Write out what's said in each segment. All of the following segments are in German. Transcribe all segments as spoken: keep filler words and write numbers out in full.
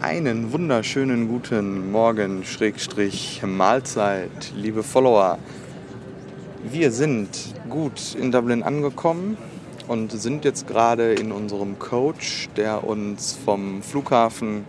Einen wunderschönen guten Morgen, Schrägstrich Mahlzeit, liebe Follower. Wir sind gut in Dublin angekommen und sind jetzt gerade in unserem Coach, der uns vom Flughafen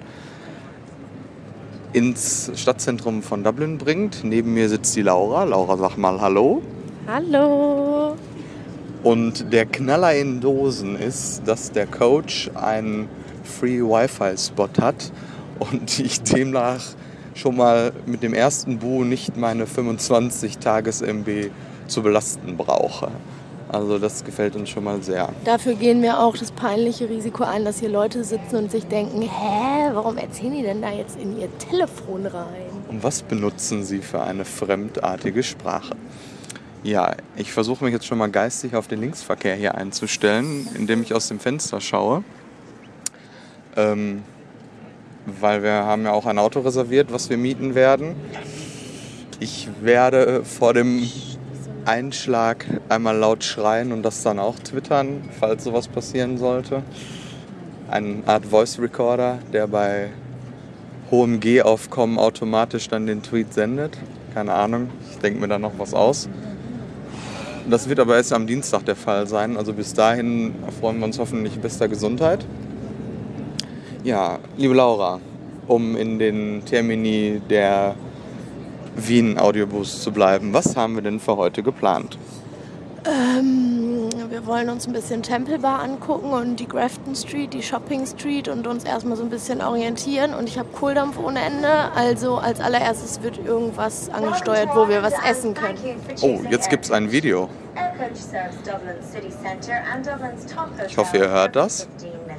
ins Stadtzentrum von Dublin bringt. Neben mir sitzt die Laura. Laura, sag mal Hallo. Hallo. Und der Knaller in Dosen ist, dass der Coach einen Free Wi-Fi-Spot hat und ich demnach schon mal mit dem ersten Bu nicht meine fünfundzwanzig Tages-M B zu belasten brauche. Also das gefällt uns schon mal sehr. Dafür gehen wir auch das peinliche Risiko ein, dass hier Leute sitzen und sich denken, hä, warum erzählen die denn da jetzt in ihr Telefon rein? Und was benutzen sie für eine fremdartige Sprache? Ja, ich versuche mich jetzt schon mal geistig auf den Linksverkehr hier einzustellen, indem ich aus dem Fenster schaue. Ähm, weil wir haben ja auch ein Auto reserviert, was wir mieten werden. Ich werde vor dem Einschlag einmal laut schreien und das dann auch twittern, falls sowas passieren sollte. Eine Art Voice Recorder, der bei hohem G-Aufkommen automatisch dann den Tweet sendet. Keine Ahnung, ich denke mir da noch was aus. Das wird aber erst am Dienstag der Fall sein, also bis dahin erfreuen wir uns hoffentlich bester Gesundheit. Ja, liebe Laura, um in den Termini der Wien-Audiobus zu bleiben, was haben wir denn für heute geplant? Ähm, wir wollen uns ein bisschen Temple Bar angucken und die Grafton Street, die Shopping Street und uns erstmal so ein bisschen orientieren. Und ich habe Kohldampf ohne Ende, also als allererstes wird irgendwas angesteuert, wo wir was essen können. Oh, jetzt gibt's ein Video. Ich hoffe, ihr hört das.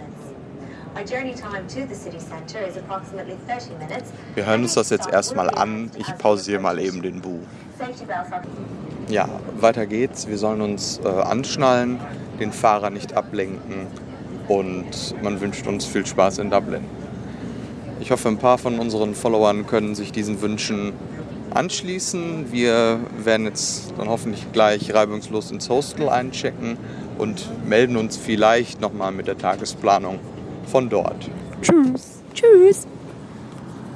Wir hören uns das jetzt erstmal an. Ich pausiere mal eben den Bu. Ja, weiter geht's. Wir sollen uns äh, anschnallen, den Fahrer nicht ablenken und man wünscht uns viel Spaß in Dublin. Ich hoffe, ein paar von unseren Followern können sich diesen Wünschen anschließen. Wir werden jetzt dann hoffentlich gleich reibungslos ins Hostel einchecken und melden uns vielleicht nochmal mit der Tagesplanung von dort. Tschüss. Tschüss.